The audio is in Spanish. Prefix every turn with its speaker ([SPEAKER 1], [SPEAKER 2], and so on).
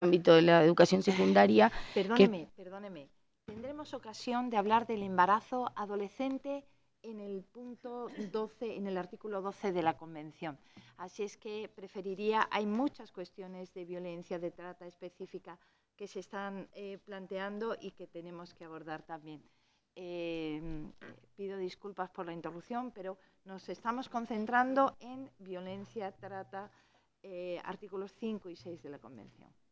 [SPEAKER 1] ámbito de la educación secundaria.
[SPEAKER 2] Perdóneme. Tendremos ocasión de hablar del embarazo adolescente en el punto 12, en el artículo 12 de la Convención. Así es que preferiría, hay muchas cuestiones de violencia, de trata específica que se están planteando y que tenemos que abordar también. Pido disculpas por la interrupción, pero nos estamos concentrando en violencia, trata, artículos 5 y 6 de la Convención.